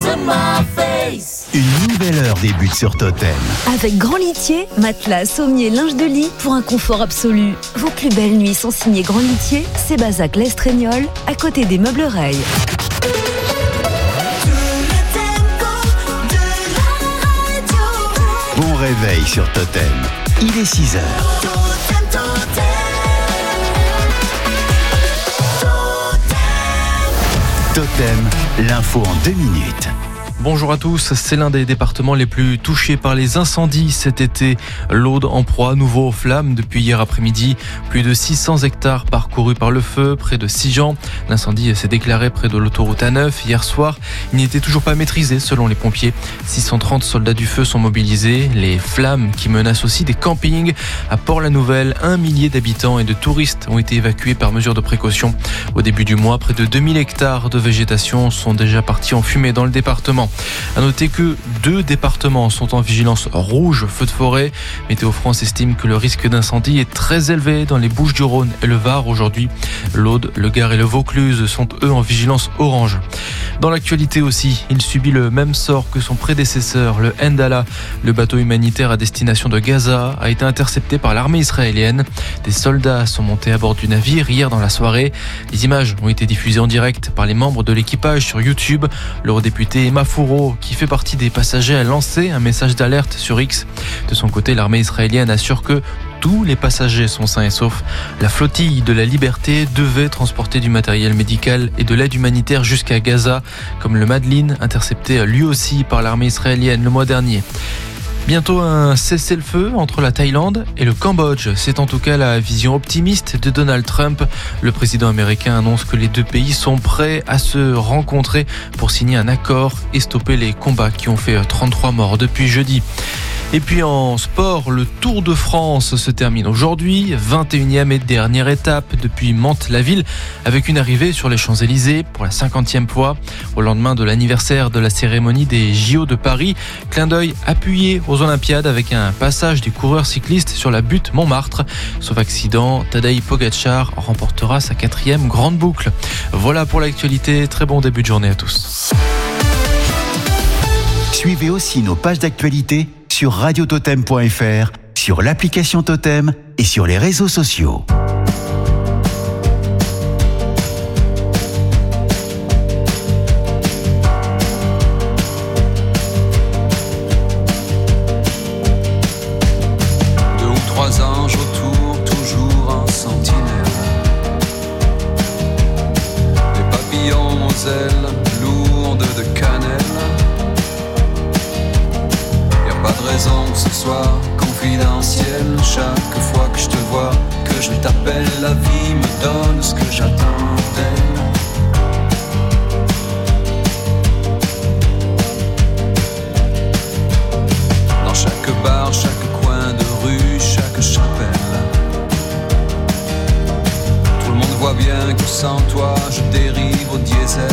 Une nouvelle heure débute sur Totem. Avec Grand Litier, matelas, sommier, linge de lit pour un confort absolu. Vos plus belles nuits sont signées Grand Litier, c'est Bazac l'Estrignol, à côté des meubles Reil. Bon réveil sur Totem. Il est 6h. Totem, l'info en 2 minutes. Bonjour à tous, c'est l'un des départements les plus touchés par les incendies cet été. L'Aude en proie à nouveau aux flammes depuis hier après-midi. Plus de 600 hectares parcourus par le feu, près de Sigean. L'incendie s'est déclaré près de l'autoroute A9 hier soir. Il n'était toujours pas maîtrisé selon les pompiers. 630 soldats du feu sont mobilisés. Les flammes qui menacent aussi des campings. À Port-la-Nouvelle, 1 millier d'habitants et de touristes ont été évacués par mesure de précaution. Au début du mois, près de 2000 hectares de végétation sont déjà partis en fumée dans le département. À noter que 2 départements sont en vigilance rouge, feu de forêt. Météo France estime que le risque d'incendie est très élevé dans les Bouches-du-Rhône et le Var aujourd'hui. L'Aude, le Gard et le Vaucluse sont eux en vigilance orange. Dans l'actualité aussi, il subit le même sort que son prédécesseur, le Ndala. Le bateau humanitaire à destination de Gaza a été intercepté par l'armée israélienne. Des soldats sont montés à bord du navire hier dans la soirée. Les images ont été diffusées en direct par les membres de l'équipage sur YouTube. L'eurodéputé Emma Fouro, qui fait partie des passagers, a lancé un message d'alerte sur X. De son côté, l'armée israélienne assure que tous les passagers sont sains et saufs. La flottille de la Liberté devait transporter du matériel médical et de l'aide humanitaire jusqu'à Gaza, comme le Madeleine, intercepté lui aussi par l'armée israélienne le mois dernier. Bientôt un cessez-le-feu entre la Thaïlande et le Cambodge. C'est en tout cas la vision optimiste de Donald Trump. Le président américain annonce que les 2 pays sont prêts à se rencontrer pour signer un accord et stopper les combats qui ont fait 33 morts depuis jeudi. Et puis en sport, le Tour de France se termine aujourd'hui, 21e et dernière étape depuis Mantes-la-Ville, avec une arrivée sur les Champs-Élysées pour la 50e fois. Au lendemain de l'anniversaire de la cérémonie des JO de Paris, clin d'œil appuyé aux Olympiades avec un passage des coureurs cyclistes sur la butte Montmartre. Sauf accident, Tadej Pogačar remportera sa 4e grande boucle. Voilà pour l'actualité, très bon début de journée à tous. Suivez aussi nos pages d'actualité sur radiototem.fr, sur l'application Totem et sur les réseaux sociaux. Anges autour, toujours un sentinelle. Des papillons aux ailes lourdes de cannelle. Y'a pas de raison que ce soit confidentiel. Chaque fois que je te vois, que je t'appelle, la vie me donne ce que j'attends d'elle. Dans chaque bar, chaque coin de rue, chaque chapelle, tout le monde voit bien que sans toi je dérive au diesel.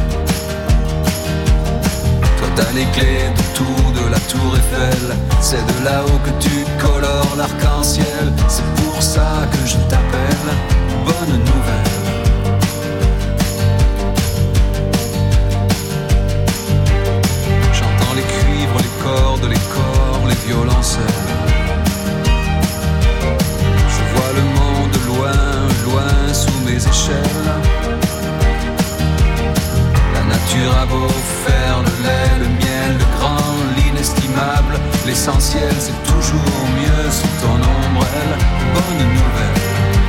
Toi t'as les clés de tout, de la tour Eiffel. C'est de là-haut que tu colores l'arc-en-ciel. C'est pour ça que je t'appelle. Bonne nouvelle. J'entends les cuivres, les cordes, les corps, les violoncelles. Je vois le monde loin, loin sous mes échelles. La nature a beau faire le lait, le miel, le grand, l'inestimable. L'essentiel c'est toujours mieux sous ton ombrelle. Bonne nouvelle.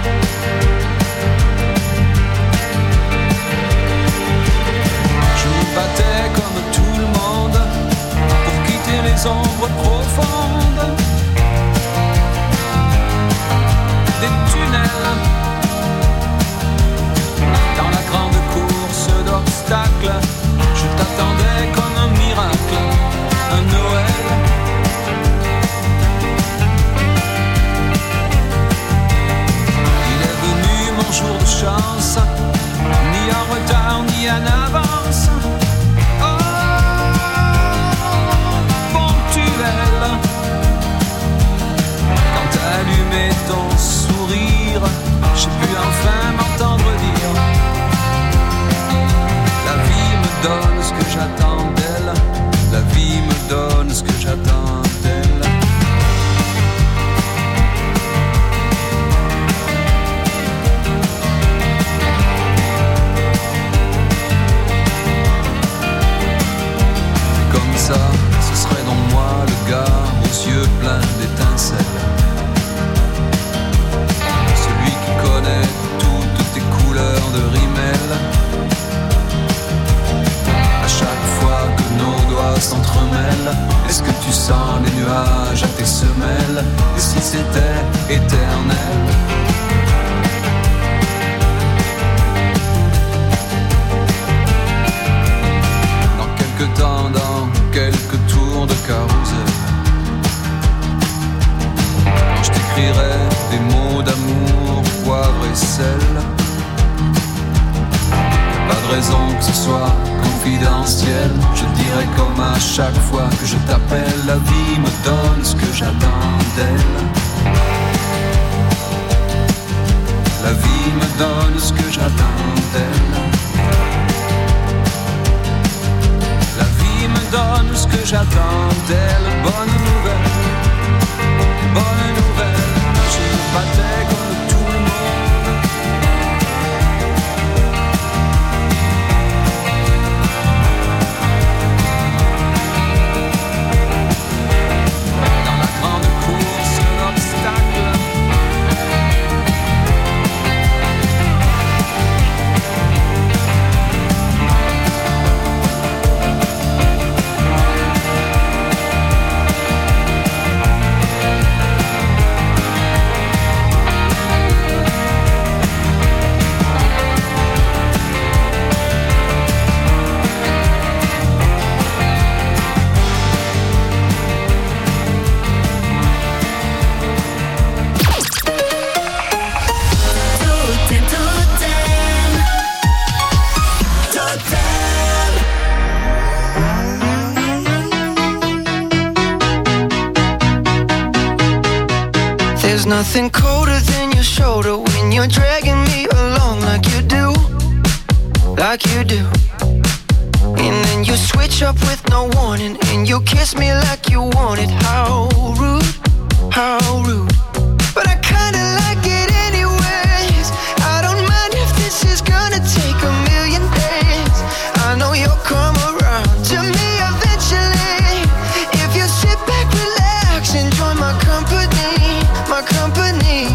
Je me battais comme tout le monde pour quitter les ombres profondes des tunnels. Dans la grande course d'obstacles, je t'attendais comme un miracle, un Noël. Il est venu mon jour de chance, ni en retard ni en avance. Oh, ponctuel. Comme ça, ce serait donc moi le gars aux yeux pleins d'étincelles, celui qui connaît toutes tes couleurs de rimel. À chaque fois que nos doigts s'entremêlent, est-ce que tu sens les nuages à tes semelles? Et si c'était éternel? Dans quelques temps, dans quelques tours de carrousel, quand je t'écrirai des mots d'amour, poivre et sel, pas de raison que ce soit confidentiel. Je dirais comme à chaque fois que je t'appelle, la vie me donne ce que j'attends d'elle. La vie me donne ce que j'attends d'elle. La vie me donne ce que j'attends d'elle. Bonne nouvelle, bonne nouvelle. Je me battais comme tout le monde. Dans la grande course, l'obstacle. There's nothing colder than your shoulder when you're dragging me along like you do, like you do. And then you switch up with no warning, and you kiss me like you want it. How rude, how rude. But I kinda like it anyways. I don't mind if this is gonna take a million days. I know you'll come around to me eventually. If you sit back, relax, enjoy my company, my company.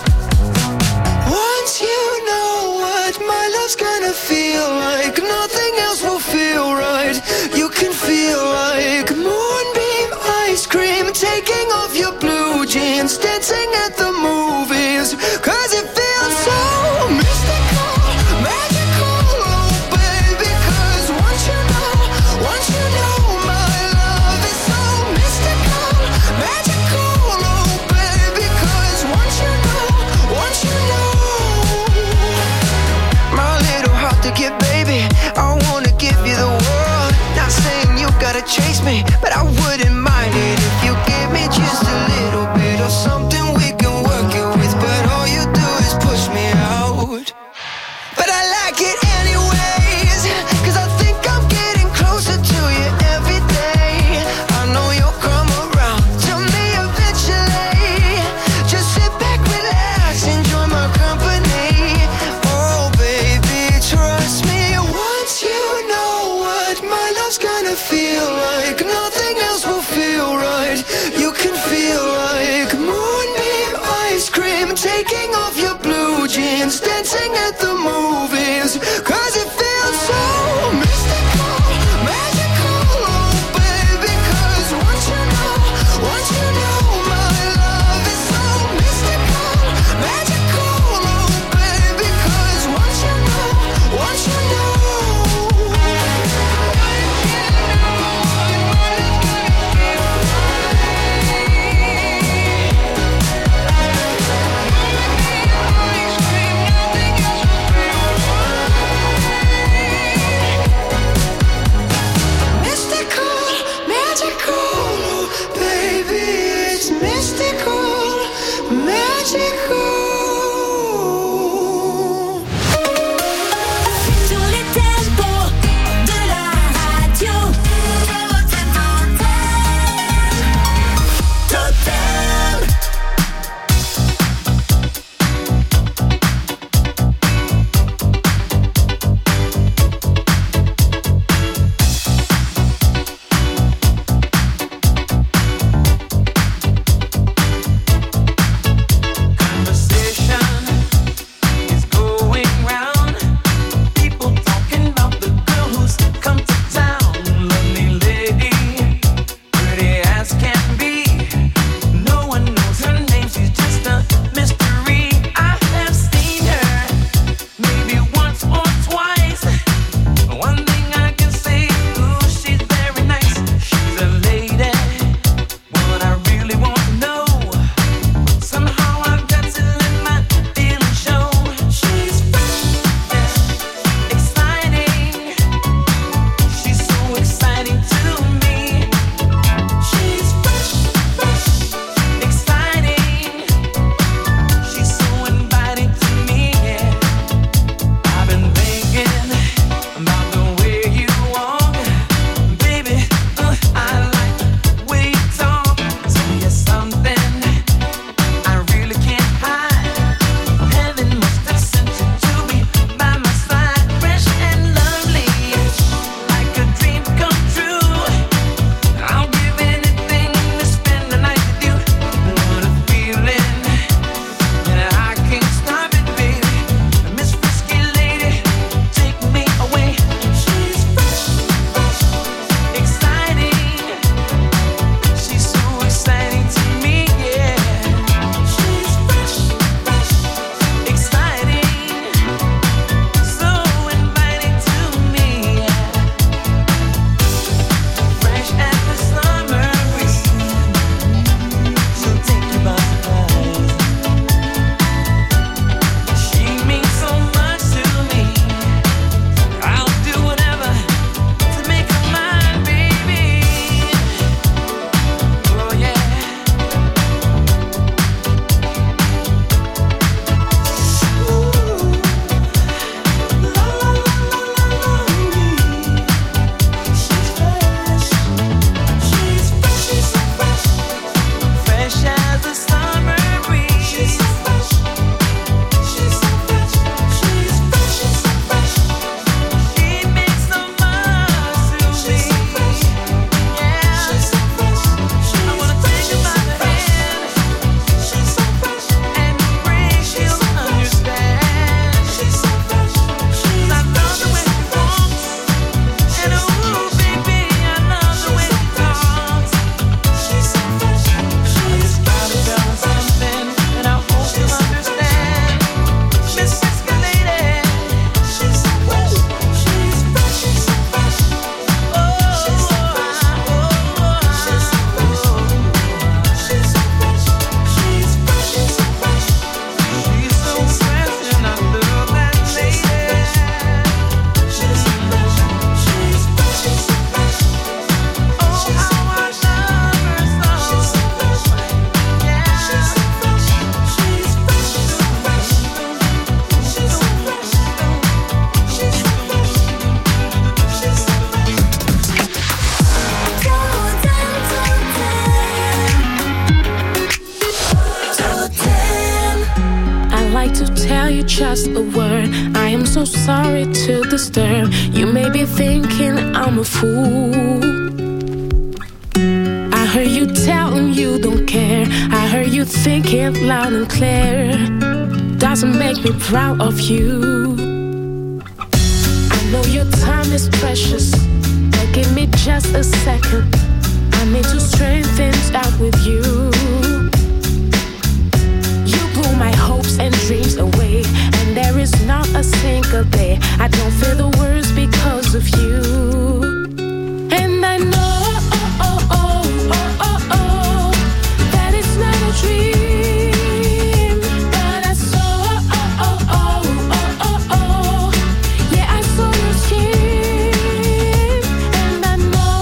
Once you know what my love's gonna feel like, nothing else will feel right. You can feel like moonbeam ice cream, taking off your blue jeans, dancing at the movies. Cause it feels so mystical, magical, oh baby. Cause once you know my love is so mystical, magical, oh baby. Cause once you know my little heart to get, baby, I wanna give you the world. Not saying you gotta chase me, but I wouldn't mind it if you give me just a little bit of something we can work it with. But all you do is push me out. But I like it anyways, cause I think I'm getting closer to you every day. I know you'll come around to me eventually. Just sit back, relax, enjoy my company. Oh baby, trust me. Once you know what my love's gonna feel like, nothing else will feel right. You can feel like moonbeam ice cream, taking off your blue jeans, dancing at the movies. Cause it feels so mystical, magical, oh baby. Cause once you know my love is so mystical, magical, oh baby. Cause once you know my love is so mystical, magical, oh baby. Cause once you know tell you just a word. I am so sorry to disturb. You may be thinking I'm a fool. I heard you telling you don't care. I heard you thinking loud and clear. Doesn't make me proud of you. I know your time is precious, but give me just a second. I need to straighten things out with you. You blew my hopes and dreams away, and there is not a single day I don't feel the worst because of you. And I know that it's not a dream, but I saw yeah, I saw your skin, and I know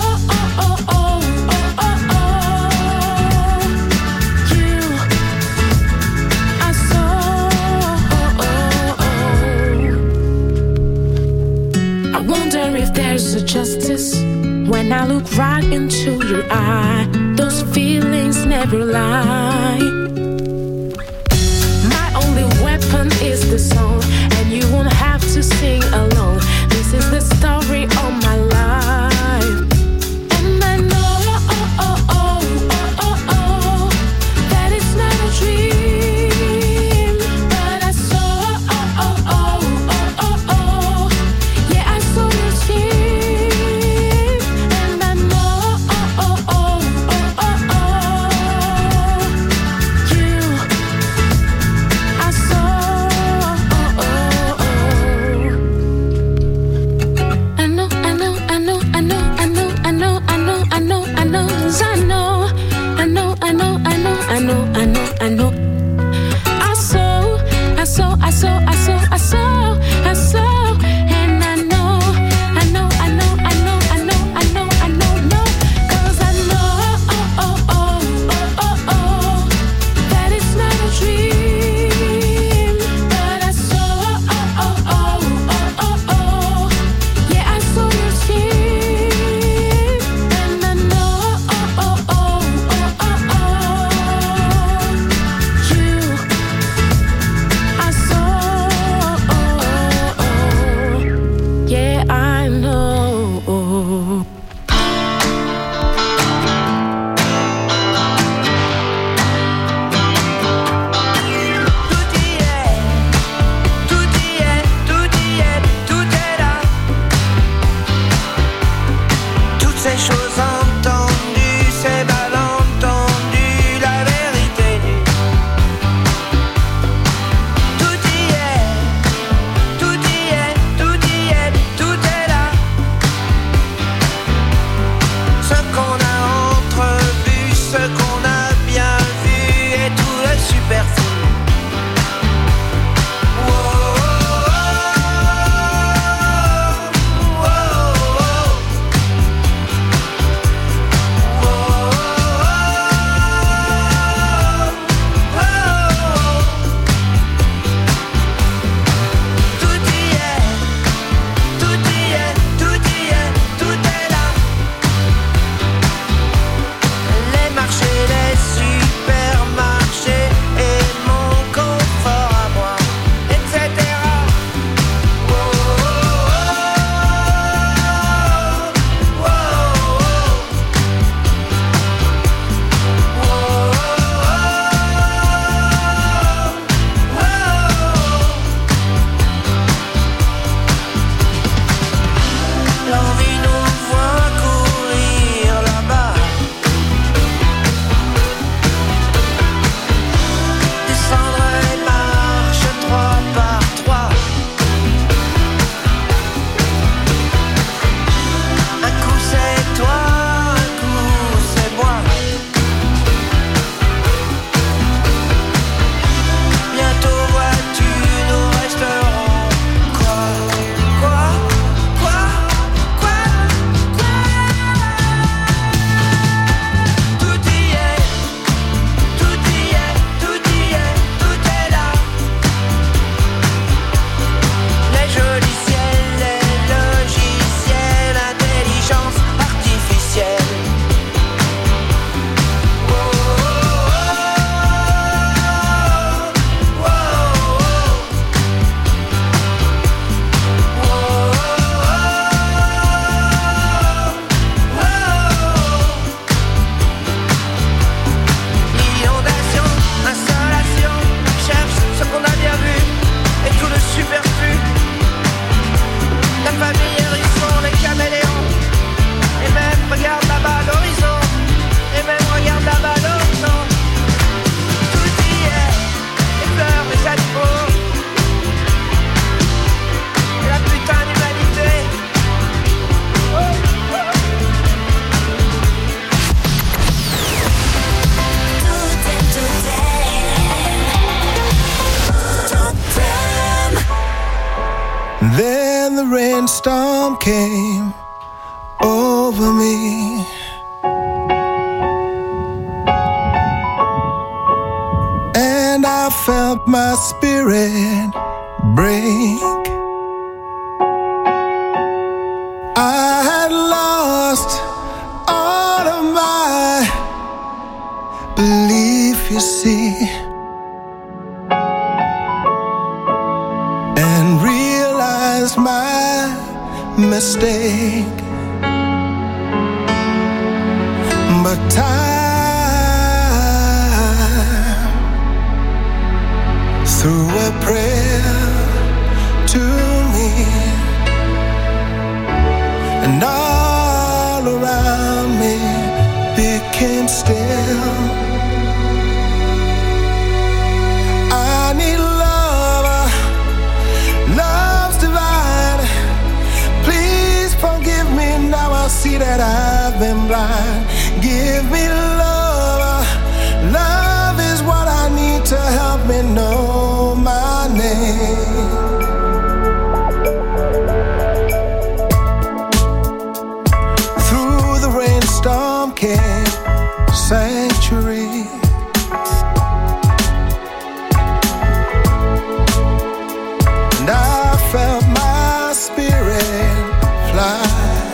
you, I saw. I wonder if there's a justice when I look right into your eye. Those feelings never lie. My only weapon is the song, and you won't have to sing along. This is the story of my life. And I know that it's not a dream, but I saw yeah, I saw your skin, and I know you, I saw. I know. I saw, and I know. 'Cause I know that it's not a dream, but I saw yeah, I saw your skin, and I know you, I saw. Yeah, I know. Toutes ces choses entendues, ces malentendus, la vérité. Tout y est, tout y est, tout y est, tout est là. Ce qu'on a entrevu, ce qu'on a bien vu, et tout le superflu. rainstorm came over me. And I felt my spirit break. I had lost all of my belief, you see, and realized my mistake. But time, through a prayer to me, and all around me became still. I need love, love's divine. Please forgive me, now I see that I've been blind. Give me love, love is what I need to help me know my name. Through the rainstorm came sanctuary. And I felt my spirit fly.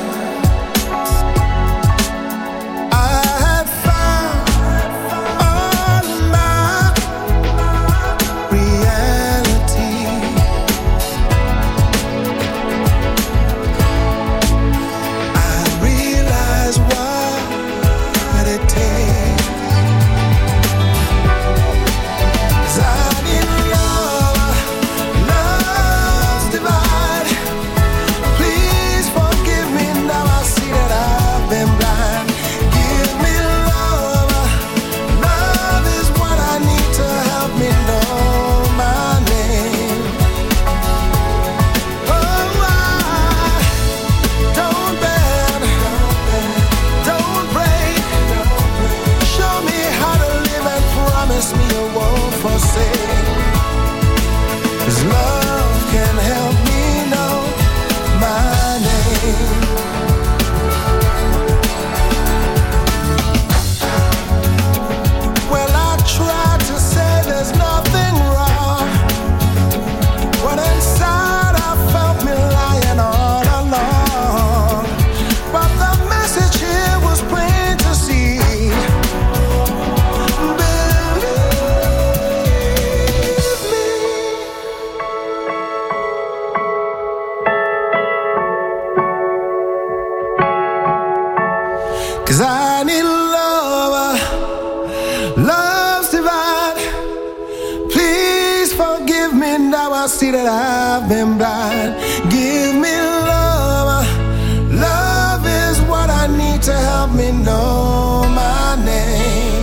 See that I've been blind. Give me love, love is what I need to help me know my name.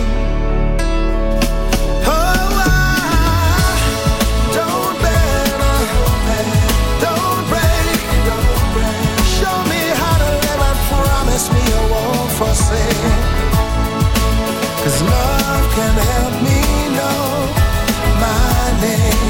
Oh, I don't bend, don't break. Show me how to live and promise me you won't forsake. 'Cause love can help me know my name.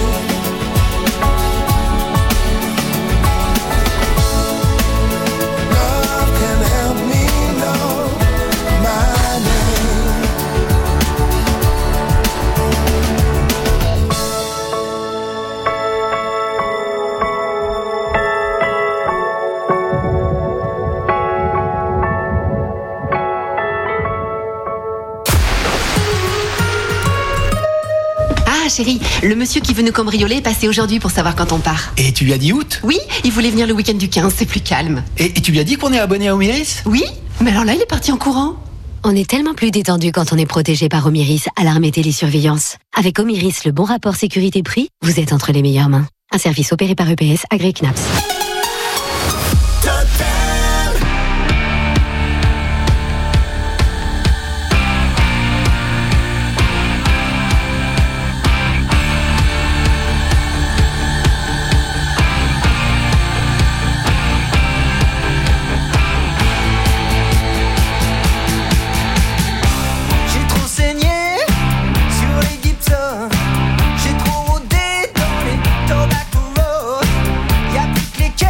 Chérie, le monsieur qui veut nous cambrioler est passé aujourd'hui pour savoir quand on part. Et tu lui as dit août? Oui, il voulait venir le week-end du 15, c'est plus calme. Et tu lui as dit qu'on est abonné à Omiris? Oui, mais alors là, il est parti en courant. On est tellement plus détendu quand on est protégé par Omiris, alarme et télésurveillance. Avec Omiris, le bon rapport sécurité-prix, vous êtes entre les meilleures mains. Un service opéré par EPS, agréé CNAPS. J'ai trop rodé dans les Tobacco Road. Y'a plus que les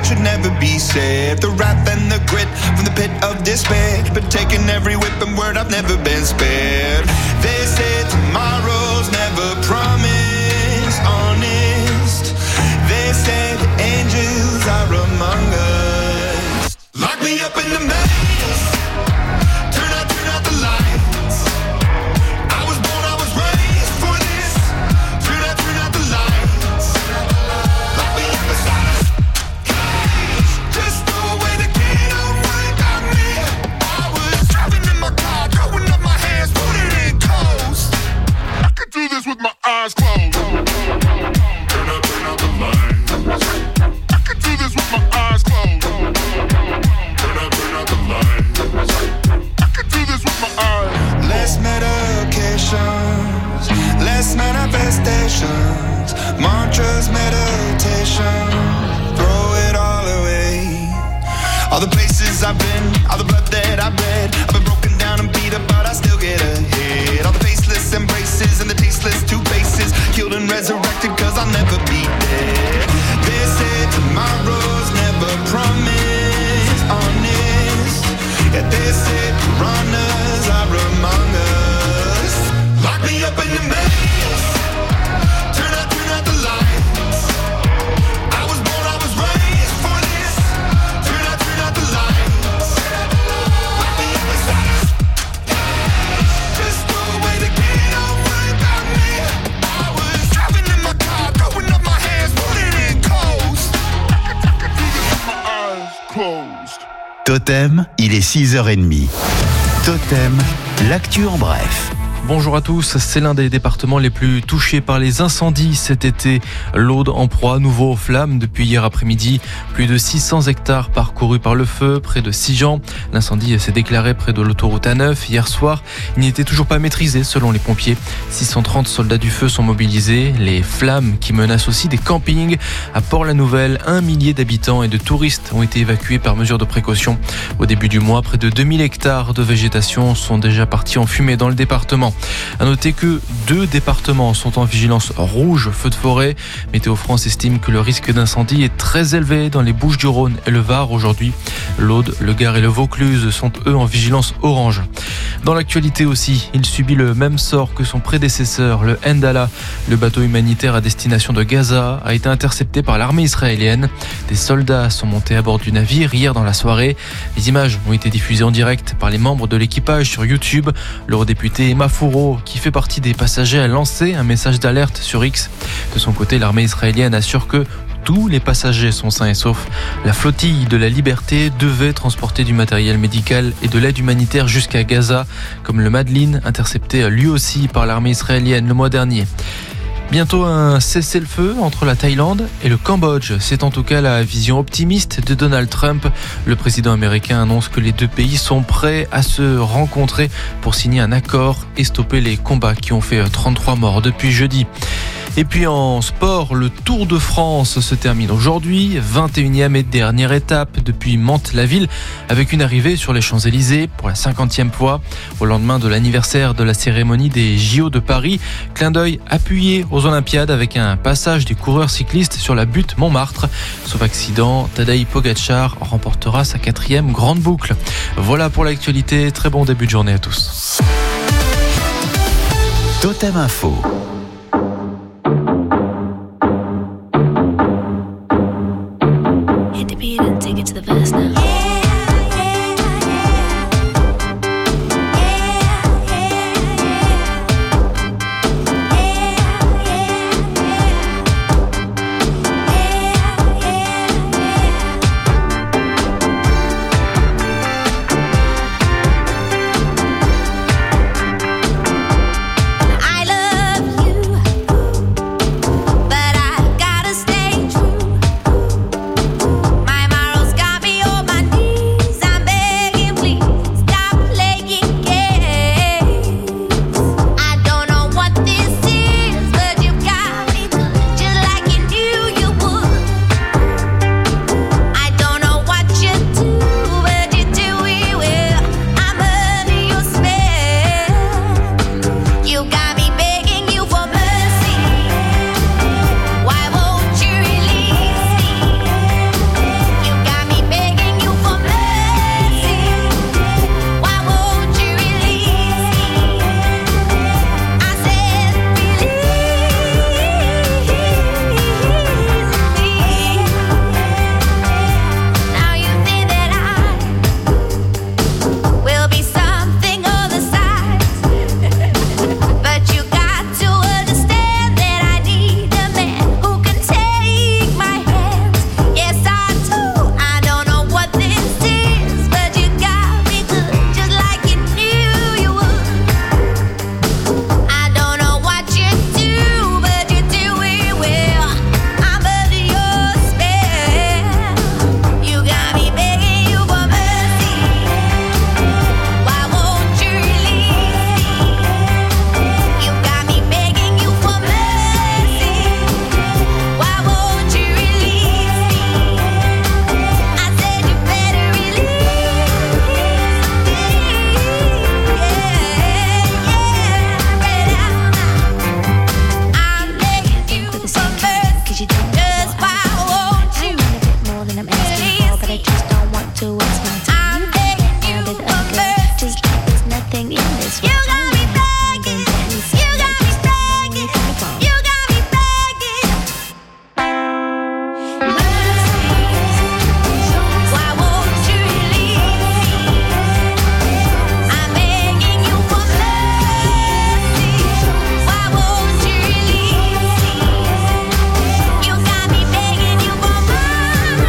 should never be said. The wrath and the grit from the pit of despair, but taking every whip and word I've never been spared. They say tomorrow's never promised, honest. They say the angels are among us. Lock me up in the maze, turn out the lights. I was born, I was raised for this. Turn out the lights. Lock me up inside a cage, just throw away the key, don't worry about me. I was driving in my car, throwing up my hands, putting it in coast. I could do this with my eyes closed. Turn out the lights. I could do this with my eyes closed. Turn out the lights. I could do this with my eyes. Less medications, less manifestations, mantras, meditation, throw it all away. All the places I've been, all the blood that I've bled, I've been broken down and beat up, but I still get ahead. All the faceless embraces and the tasteless two faces, killed and resurrected cause I'll never be dead. They say tomorrow's never promised, honest. Yeah, they say piranhas are among us. Lock me up in the maze, turn out the lights. I was born, I was raised for this. Turn out the lights. Lock me up inside a cage, just throw away the key, don't worry about me. I was driving in my car, throwing up my hands, putting it in coast. I could do this with my eyes closed. Totem, il est 6h30. Totem, l'actu en bref. Bonjour à tous, c'est l'un des départements les plus touchés par les incendies cet été. L'Aude en proie à nouveau aux flammes depuis hier après-midi. Plus de 600 hectares parcourus par le feu, près de Sigean. L'incendie s'est déclaré près de l'autoroute A9 hier soir. Il n'était toujours pas maîtrisé selon les pompiers. 630 soldats du feu sont mobilisés. Les flammes qui menacent aussi des campings. À Port-la-Nouvelle, 1 millier d'habitants et de touristes ont été évacués par mesure de précaution. Au début du mois, près de 2000 hectares de végétation sont déjà partis en fumée dans le département. À noter que 2 départements sont en vigilance rouge, feu de forêt. Météo France estime que le risque d'incendie est très élevé dans les Bouches-du-Rhône et le Var aujourd'hui. L'Aude, le Gard et le Vaucluse sont eux en vigilance orange. Dans l'actualité aussi, il subit le même sort que son prédécesseur, le Ndala. Le bateau humanitaire à destination de Gaza a été intercepté par l'armée israélienne. Des soldats sont montés à bord du navire hier dans la soirée. Les images ont été diffusées en direct par les membres de l'équipage sur YouTube. L'eurodéputé Emma Fouro, qui fait partie des passagers, a lancé un message d'alerte sur X. De son côté, l'armée israélienne assure que tous les passagers sont sains et saufs. La flottille de la Liberté devait transporter du matériel médical et de l'aide humanitaire jusqu'à Gaza, comme le Madeleine, intercepté lui aussi par l'armée israélienne le mois dernier. Bientôt un cessez-le-feu entre la Thaïlande et le Cambodge. C'est en tout cas la vision optimiste de Donald Trump. Le président américain annonce que les deux pays sont prêts à se rencontrer pour signer un accord et stopper les combats qui ont fait 33 morts depuis jeudi. Et puis en sport, le Tour de France se termine aujourd'hui, 21e et dernière étape depuis Mantes-la-Ville, avec une arrivée sur les Champs-Élysées pour la 50e fois. Au lendemain de l'anniversaire de la cérémonie des JO de Paris, clin d'œil appuyé aux Olympiades avec un passage des coureurs cyclistes sur la butte Montmartre. Sauf accident, Tadej Pogačar remportera sa 4e grande boucle. Voilà pour l'actualité, très bon début de journée à tous. Totem Info. My morals got me on my knees. but I just don't want to waste my time. I'm begging you for mercy. Just like there's nothing in this world. You got me begging. You got me begging. You got me begging. Why won't you leave me? I'm begging you for mercy. Why won't you leave me? You got me begging you for mercy.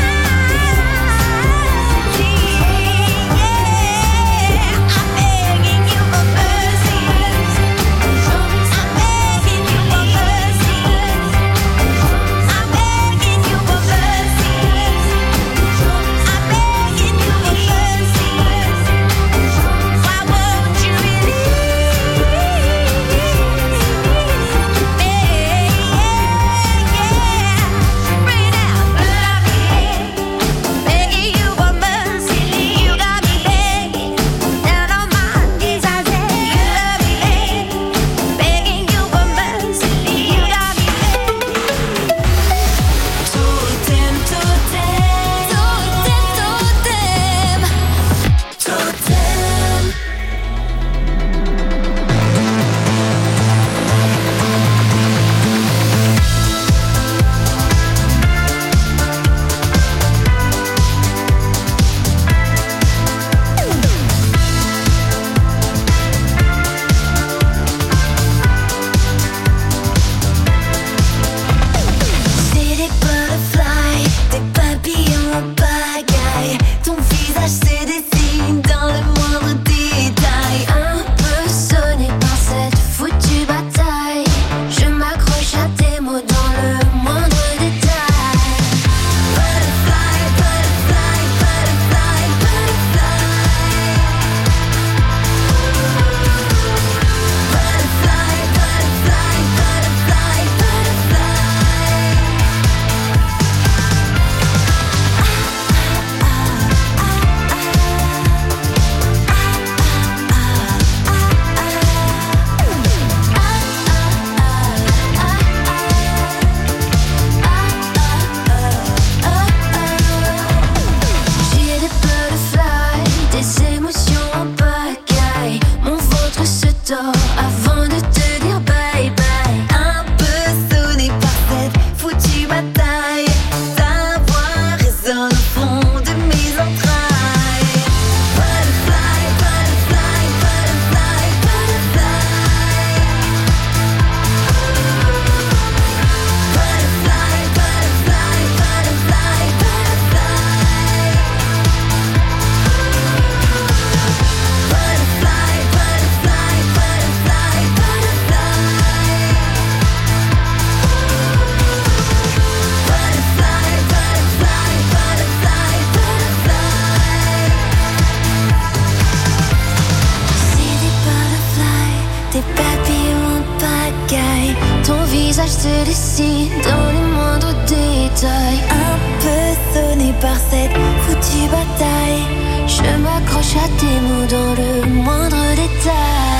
se dessine dans les moindres détails. Un peu sonné par cette foutue bataille, je m'accroche à tes mots dans le moindre détail.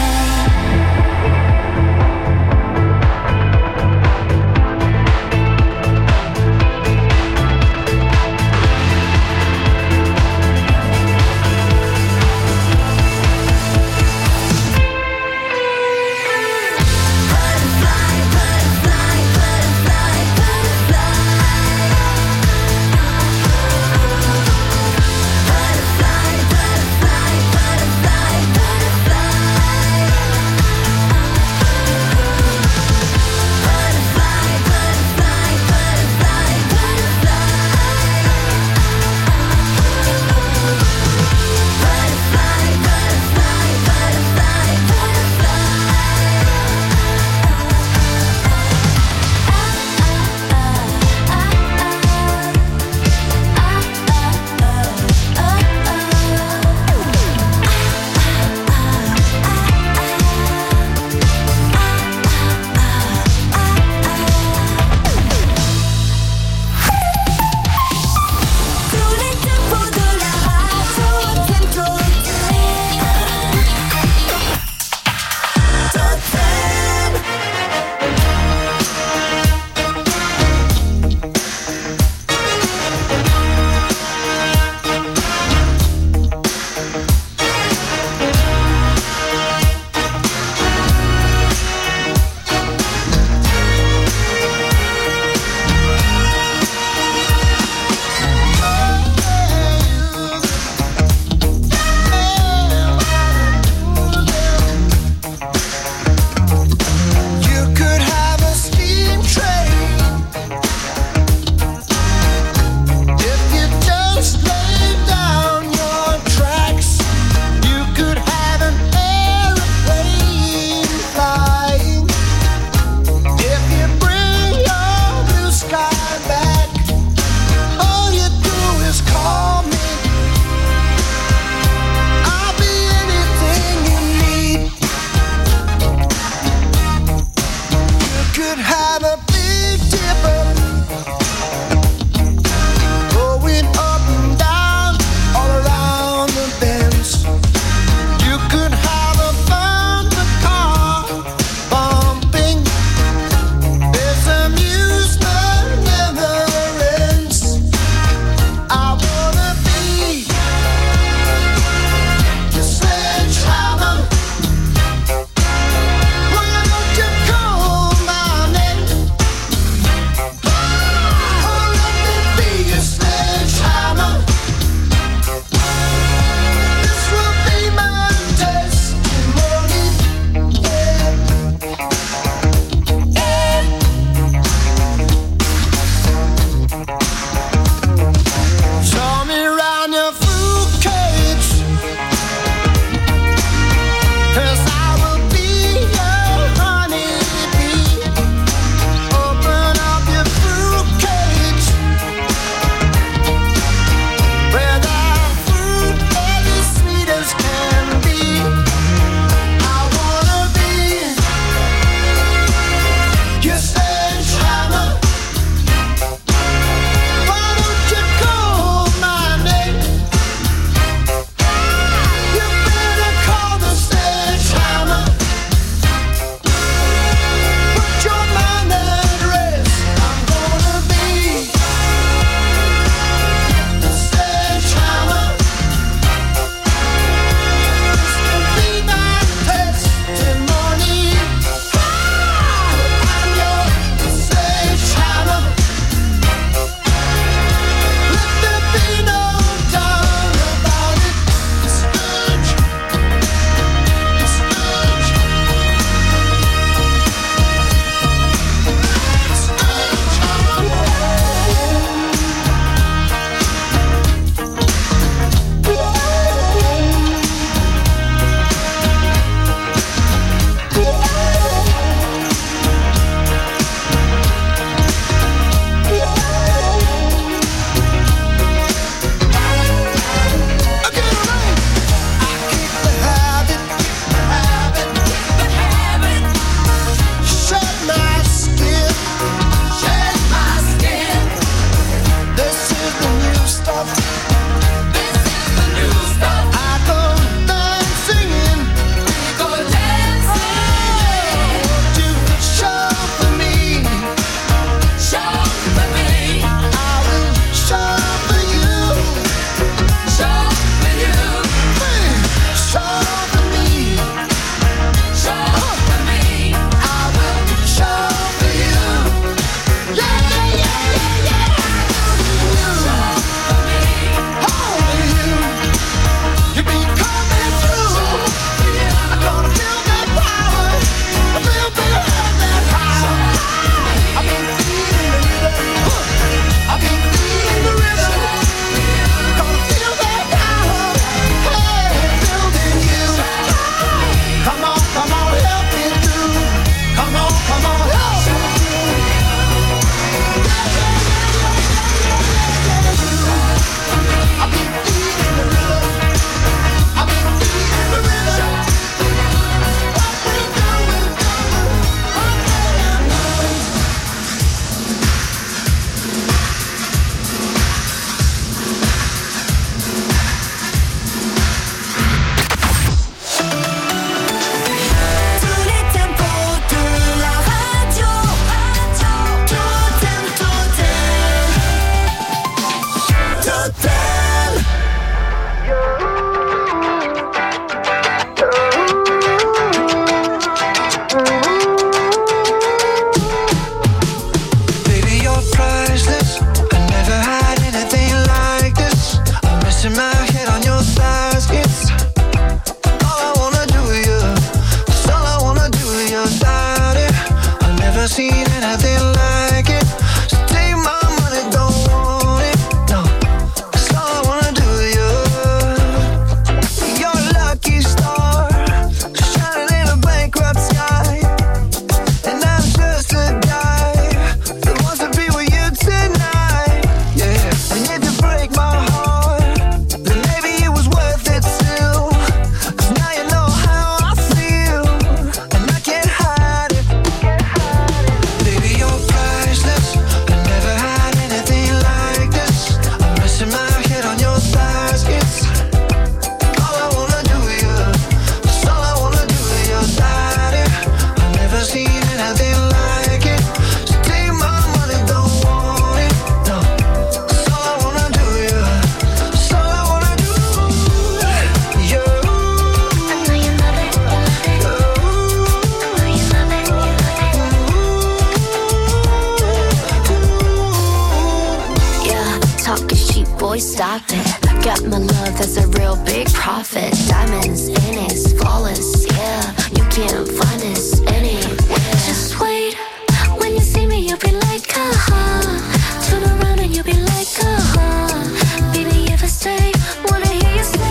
boy, stop it. Got my love, that's a real big profit. Diamonds in it, flawless, yeah. You can't find this anywhere. Just wait, when you see me, you'll be like, turn around and you'll be like, baby, if I stay, wanna hear you say.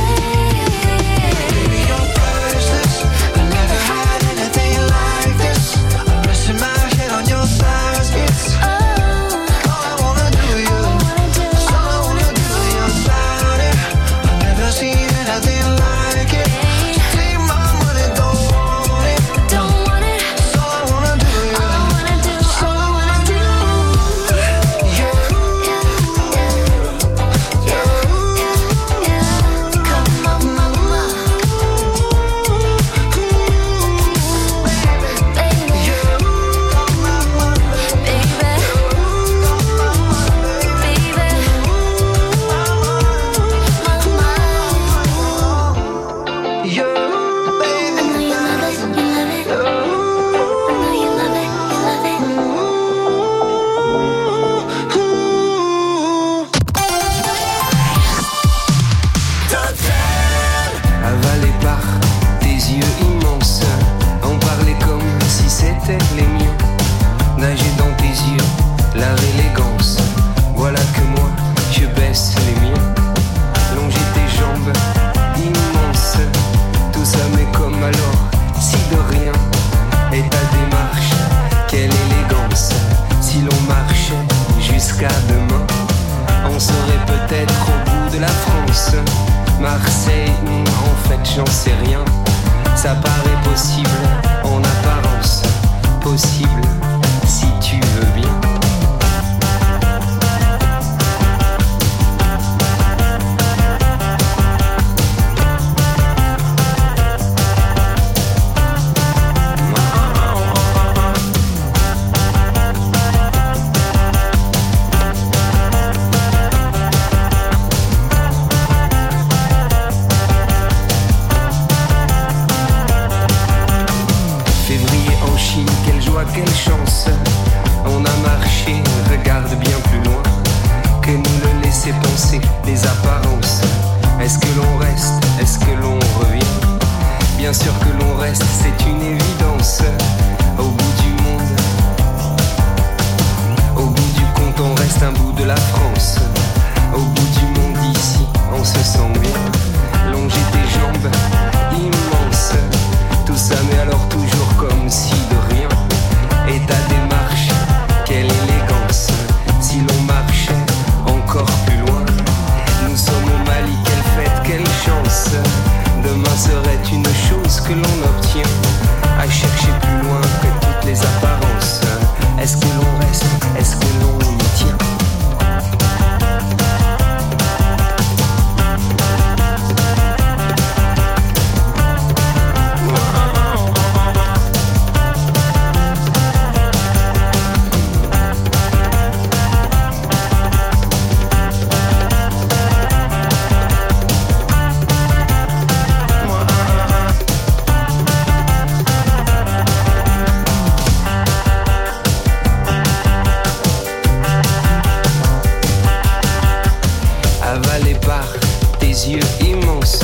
tes yeux immenses,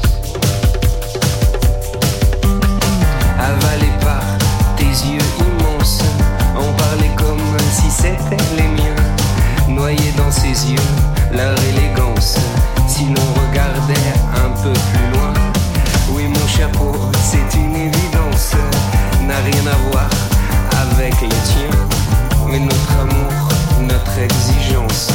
avalé par tes yeux immenses. On parlait comme si c'était les miens, noyé dans ses yeux, leur élégance. Si l'on regardait un peu plus loin, oui mon chapeau, c'est une évidence, n'a rien à voir avec le tien, mais notre amour, notre exigence.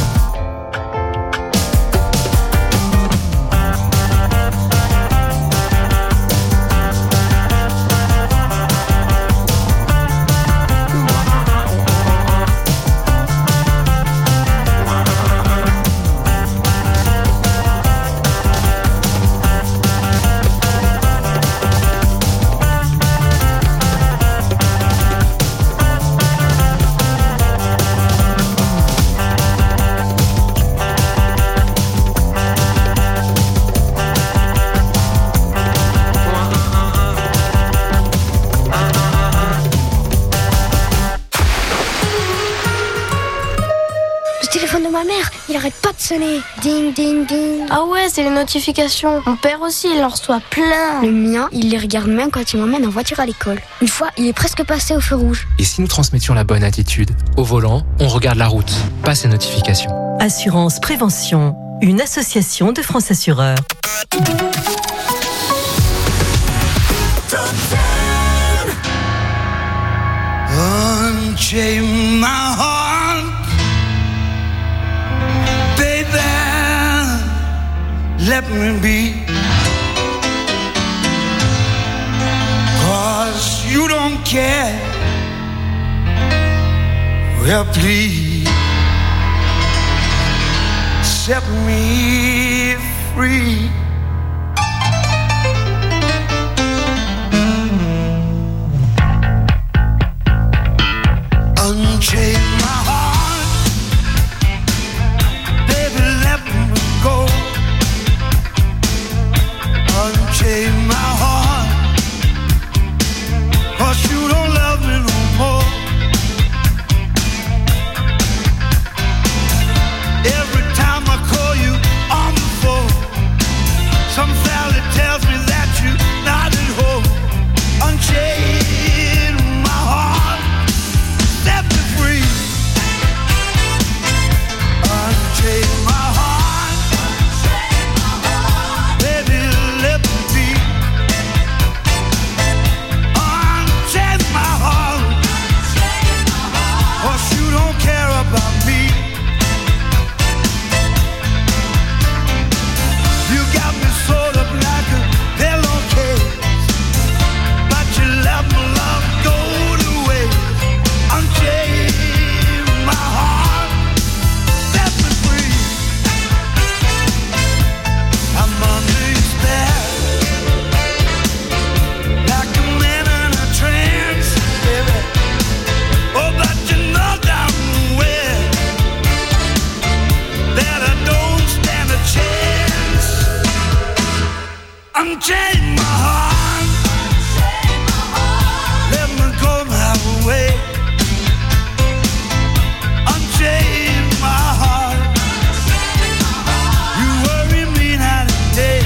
Il arrête pas de sonner. Ding, ding, ding. Ah ouais, c'est les notifications. Mon père aussi, il en reçoit plein. Le mien, il les regarde même quand il m'emmène en voiture à l'école. Une fois, il est presque passé au feu rouge. Et si nous transmettions la bonne attitude? Au volant, on regarde la route, pas ces notifications. Assurance Prévention, une association de France Assureurs. Unchain my heart, baby, let me be, 'cause you don't care, well please, set me free. Unchain my heart, baby, let me go. Unchain my heart, 'cause you don't love me no more. Every time I call you on the phone, some valley tells me that you're not at home. Unchain my heart, set me free. Unchain my heart, baby, let me be. Unchain my heart, 'cause you don't care about me. You got me sewed up like a pillowcase, but you let my love go to waste. Unchain my heart, set me free. I'm under your spell, like a man in a trance, baby. Oh, but you know damn well that I don't stand a chance. Unchain my heart, let me go my way. Unchain my heart, you worry me night and day.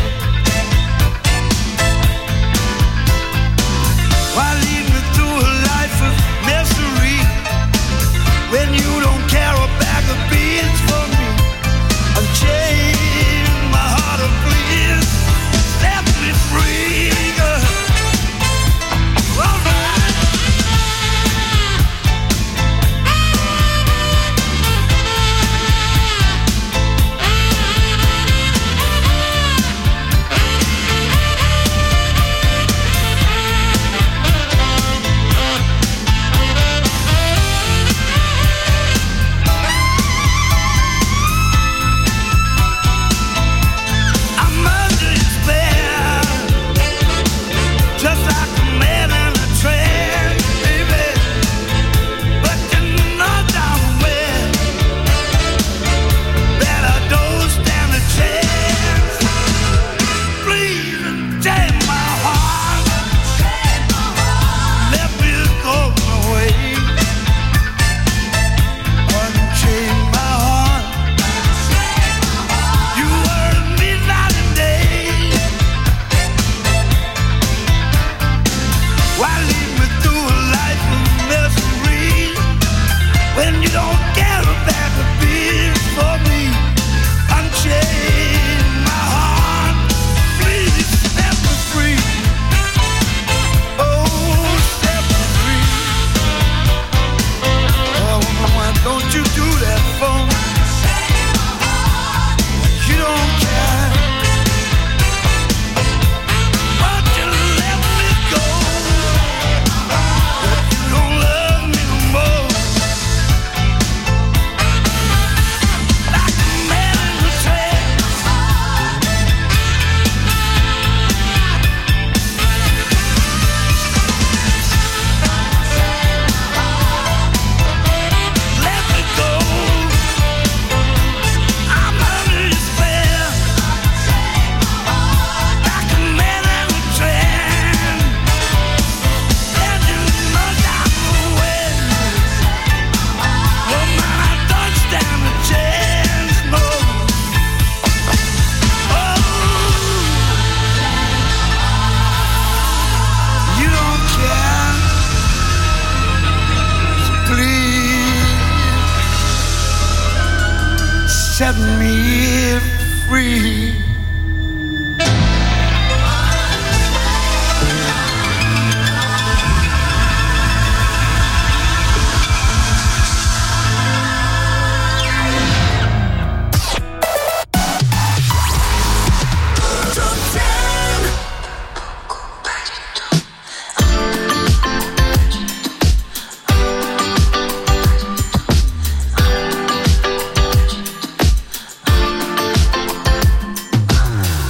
Why lead me through a life of misery when you don't care a bag of beans for me? Unchain my heart, oh please, set me free.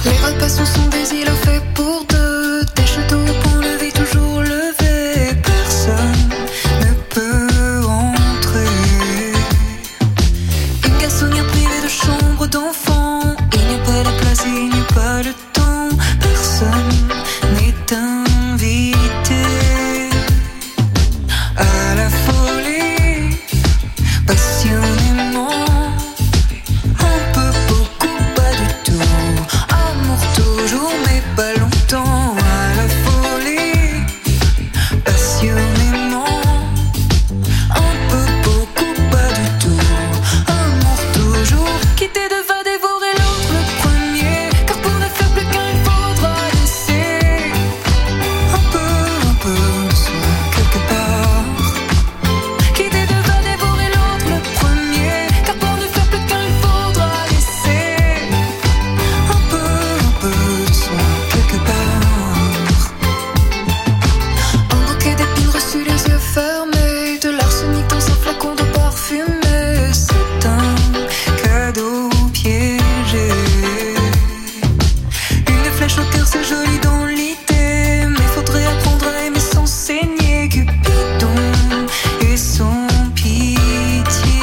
Les repas sont des îlots faits pour deux, des châteaux au pont levé, toujours levé. Personne ne peut entrer. Une garçonnière privée de chambre d'enfant. Il n'y a pas la place et il n'y a pas le temps. Personne n'est invité à la folie, passionnément. Un peu, beaucoup, pas du tout. Amour toujours, mais pas longtemps. À la folie, passionnément. Un peu, beaucoup, pas du tout. Amour toujours. Quitter de va dévorer l'autre le premier. Car pour ne faire plus qu'un, il faudra laisser un peu de soi quelque part. Quitter de va dévorer l'autre le premier. Car pour ne faire plus qu'un, il faudra laisser un peu de soi quelque part. Un bouquet d'épines reçu les yeux fermés, de l'arsenic dans un flacon de parfumé. C'est un cadeau piégé. Une flèche au cœur, c'est joli dans l'idée, mais faudrait apprendre à aimer sans saigner. Cupidon et son pitié.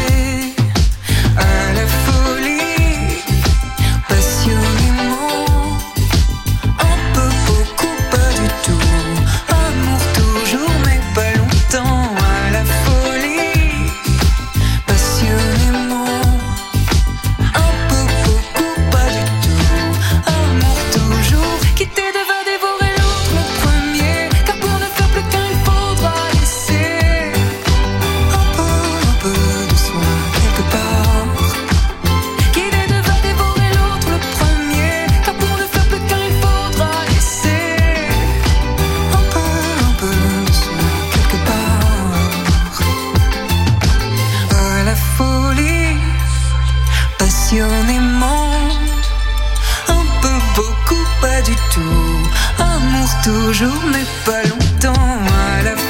À la folie, passionnément. Un peu, beaucoup, pas du tout. Amour toujours, mais pas longtemps. À la folie, passionnément. Un peu, beaucoup, pas du tout. Amour toujours. Quitter de va dévorer l'autre le premier. Car pour ne faire plus qu'un, il faudra laisser un peu de soi quelque part. Quitter de va dévorer l'autre le premier. Car pour ne faire plus qu'un, il faudra laisser un peu de soi quelque part. À la folie, passionnément. Un peu, beaucoup, pas du tout. Amour toujours, mais pas longtemps. À la